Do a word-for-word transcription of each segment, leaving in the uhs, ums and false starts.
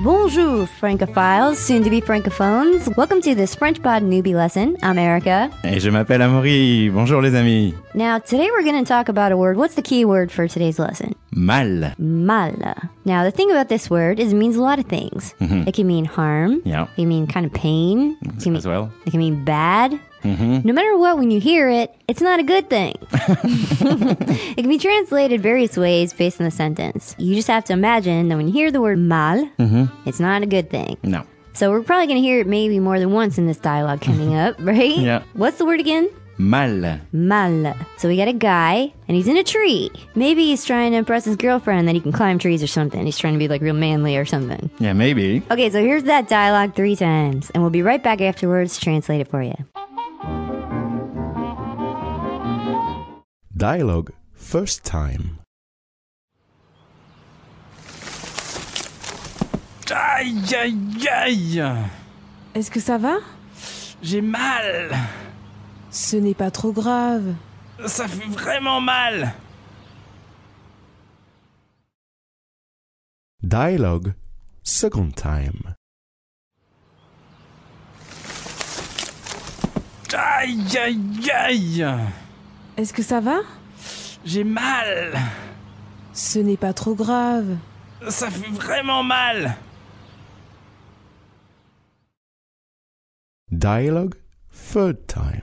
Bonjour, Francophiles, soon-to-be Francophones. Welcome to this French Pod newbie lesson. I'm Erica. Et je m'appelle Amaury. Bonjour les amis. Now, today we're going to talk about a word. What's the key word for today's lesson? Mal. Mal. Now, the thing about this word is it means a lot of things. Mm-hmm. It can mean harm. Yeah. It can mean kind of pain. It can As mean, well. It can mean bad. Mm-hmm. No matter what, when you hear it, it's not a good thing. It can be translated various ways based on the sentence. You just have to imagine that when you hear the word mal, mm-hmm. it's not a good thing. No. So we're probably going to hear it maybe more than once in this dialogue coming up, right? Yeah. What's the word again? Mal. Mal. So we got a guy, and he's in a tree. Maybe he's trying to impress his girlfriend that he can climb trees or something. He's trying to be like real manly or something. Yeah, maybe. Okay, so here's that dialogue three times, and we'll be right back afterwards to translate it for you. Dialogue first time. Aïe, aïe, aïe. Est-ce que ça va? J'ai mal. Ce n'est pas trop grave. Ça fait vraiment mal. Dialogue second time. Aïe, aïe, aïe. Est-ce que ça va? J'ai mal. Ce n'est pas trop grave. Ça fait vraiment mal. Dialogue third time.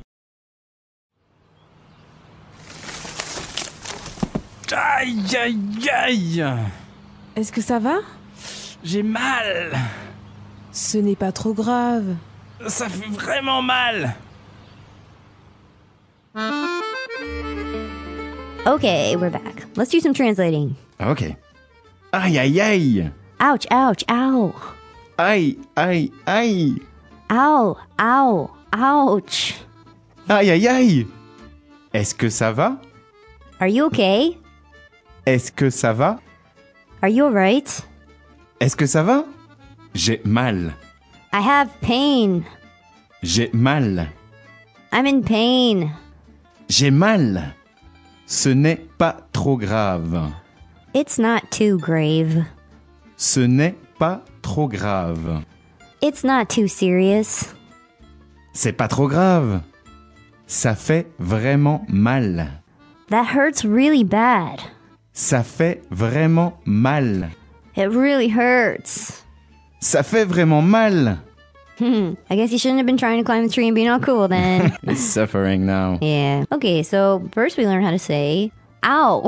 Aïe, aïe, aïe. Est-ce que ça va? J'ai mal. Ce n'est pas trop grave. Ça fait vraiment mal. Okay, we're back. Let's do some translating. Ok. Aïe, aïe, aïe. Ouch, ouch, ow. Aïe, aïe, aïe. Ow, ow, ouch. Aïe, aïe, aïe. Est-ce que ça va? Are you okay? Est-ce que ça va? Are you alright? Est-ce que ça va? J'ai mal. I have pain. J'ai mal. I'm in pain. J'ai mal. Ce n'est pas trop grave. It's not too grave. Ce n'est pas trop grave. It's not too serious. C'est pas trop grave. Ça fait vraiment mal. That hurts really bad. Ça fait vraiment mal. It really hurts. Ça fait vraiment mal. Hmm, I guess you shouldn't have been trying to climb the tree and being all cool then. He's suffering now. Yeah. Okay, so first we learn how to say ow.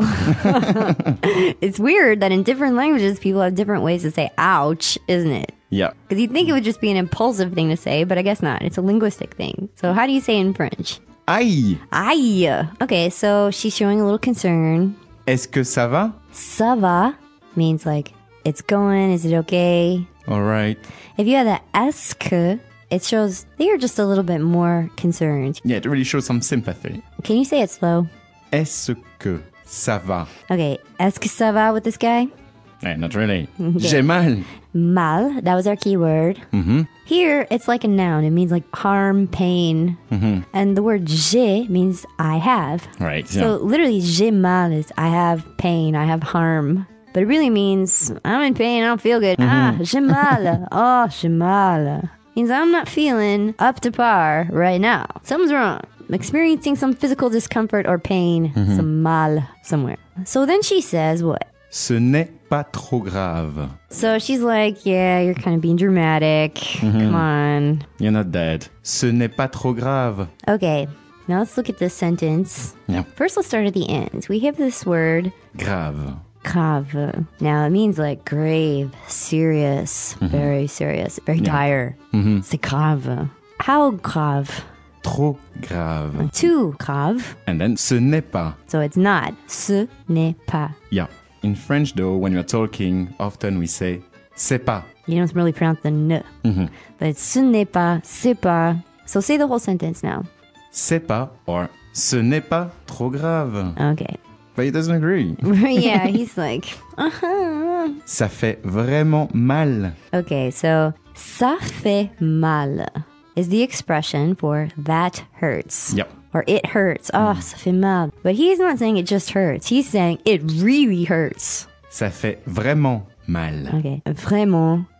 It's weird that in different languages people have different ways to say ouch, isn't it? Yeah. Because you'd think it would just be an impulsive thing to say, but I guess not. It's a linguistic thing. So how do you say it in French? Aïe. Aïe. Okay, so she's showing a little concern. Est-ce que ça va? Ça va means like, it's going, is it okay? All right. If you have the est-ce que, it shows they are just a little bit more concerned. Yeah, it really shows some sympathy. Can you say it slow? Est-ce que ça va? Okay, est-ce que ça va with this guy? Eh, not really. J'ai mal. Mal, that was our key word. Mm-hmm. Here, it's like a noun. It means like harm, pain. Mm-hmm. And the word j'ai means I have. Right, So yeah. literally, j'ai mal is I have pain, I have harm. But it really means I'm in pain, I don't feel good. Mm-hmm. Ah, j'ai mal. Oh, j'ai mal. Means I'm not feeling up to par right now. Something's wrong. I'm experiencing some physical discomfort or pain, Mm-hmm. some mal somewhere. So then she says what? Ce n'est pas trop grave. So she's like, yeah, you're kind of being dramatic. Come on. You're not dead. Ce n'est pas trop grave. Okay, now let's look at this sentence. Yeah. First, let's start at the end. We have this word, Grave. grave. Now, it means like grave, serious, very serious, very dire. C'est grave. How grave? Trop grave. Too grave. And then ce n'est pas. So it's not. Ce n'est pas. Yeah. In French, though, when you're talking, often we say c'est pas. You don't really pronounce the n. Mm-hmm. But it's ce n'est pas, c'est pas. So say the whole sentence now. C'est pas or ce n'est pas trop grave. Okay. But he doesn't agree. Yeah, he's like, uh-huh. Ça fait vraiment mal. Okay, so ça fait mal is the expression for that hurts. Yep. Or it hurts. Oh, ça fait mal. But he's not saying it just hurts. He's saying it really hurts. Ça fait vraiment mal. Okay. Vraiment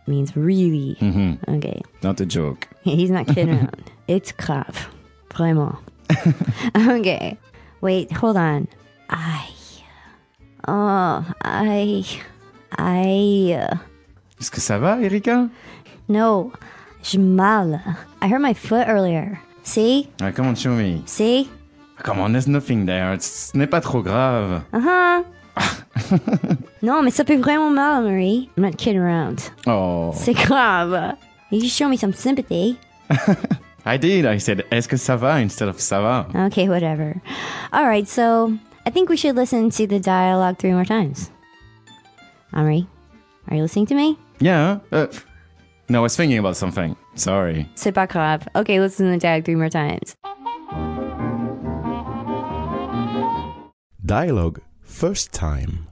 means really. Mhm. Okay. Not a joke. He's not kidding around. It's grave. Vraiment. Okay. Wait, hold on. I. Oh, I. I. Est-ce que ça va, Erika? No. J'ai mal. I hurt my foot earlier. See? Ah, come on, show me. See? Come on, there's nothing there. It's- Ce n'est pas trop grave. Uh-huh. Non, mais ça fait vraiment mal, Marie. I'm not kidding around. Oh. C'est grave. You just show me some sympathy. I did. I said, est-ce que ça va instead of ça va. Okay, whatever. All right, so I think we should listen to the dialogue three more times. Henri, are you listening to me? Yeah. Uh, no, I was thinking about something. Sorry. C'est pas grave. Okay, listen to the dialogue three more times. Dialogue first time.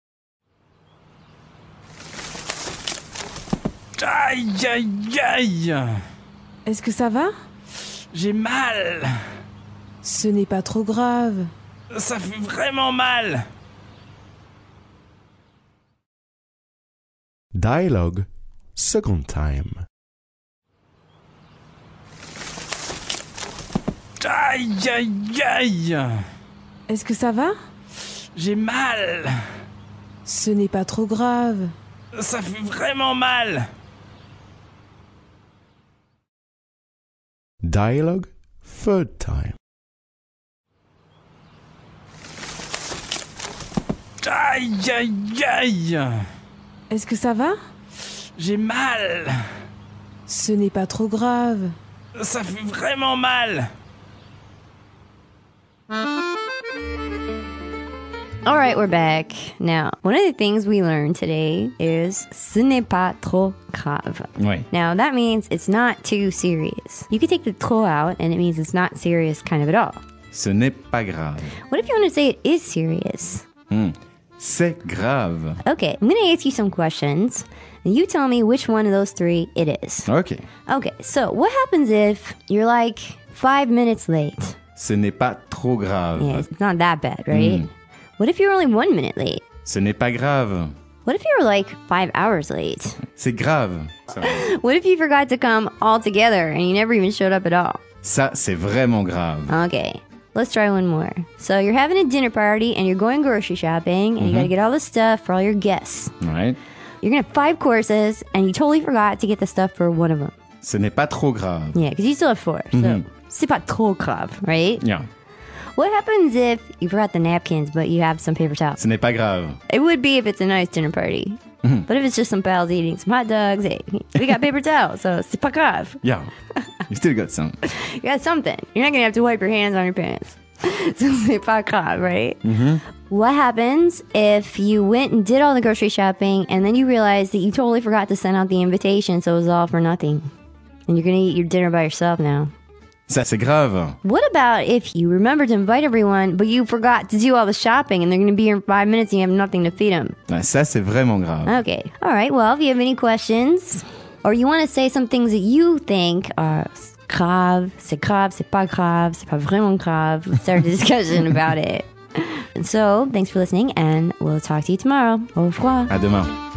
Aïe, aïe, aïe. Est-ce que ça va? J'ai mal. Ce n'est pas trop grave. Ça fait vraiment mal. Dialogue second time. Aïe, aïe, aïe. Est-ce que ça va? J'ai mal. Ce n'est pas trop grave. Ça fait vraiment mal. Dialogue third time. Aïe, aïe, aïe. Est-ce que ça va? J'ai mal. Ce n'est pas trop grave. Ça fait vraiment mal. All right, we're back. Now, one of the things we learned today is ce n'est pas trop grave. Oui. Now, that means it's not too serious. You could take the trop out, and it means it's not serious kind of at all. Ce n'est pas grave. What if you want to say it is serious? Hmm. C'est grave. Okay, I'm going to ask you some questions, and you tell me which one of those three it is. Ok. Okay, so what happens if you're like five minutes late? Ce n'est pas trop grave. Yeah, it's not that bad, right? Mm. What if you're only one minute late? Ce n'est pas grave. What if you were like five hours late? C'est grave. Ça, What if you forgot to come all together and you never even showed up at all? ça, c'est vraiment grave. Okay, let's try one more. So you're having a dinner party and you're going grocery shopping and you gotta get all the stuff for all your guests. Right? You're gonna have five courses and you totally forgot to get the stuff for one of them. Ce n'est pas trop grave. Yeah, because you still have four. So c'est pas trop grave, right? Yeah. What happens if you forgot the napkins but you have some paper towels? Ce n'est pas grave. It would be if it's a nice dinner party. But if it's just some pals eating some hot dogs, hey, we got paper towels, so c'est pas grave. Yeah. You still got some. You got something. You're not gonna have to wipe your hands on your pants. So c'est pas grave, right? What happens if you went and did all the grocery shopping and then you realized that you totally forgot to send out the invitation, so it was all for nothing? And you're gonna eat your dinner by yourself now. Ça, c'est grave. What about if you remembered to invite everyone, but you forgot to do all the shopping and they're going to be here in five minutes and you have nothing to feed them? Ah, ça, c'est vraiment grave. Okay. All right. Well, if you have any questions or you want to say some things that you think are grave, c'est grave, c'est pas grave, c'est pas vraiment grave, let's start a discussion about it. And so, thanks for listening and we'll talk to you tomorrow. Au revoir. À demain.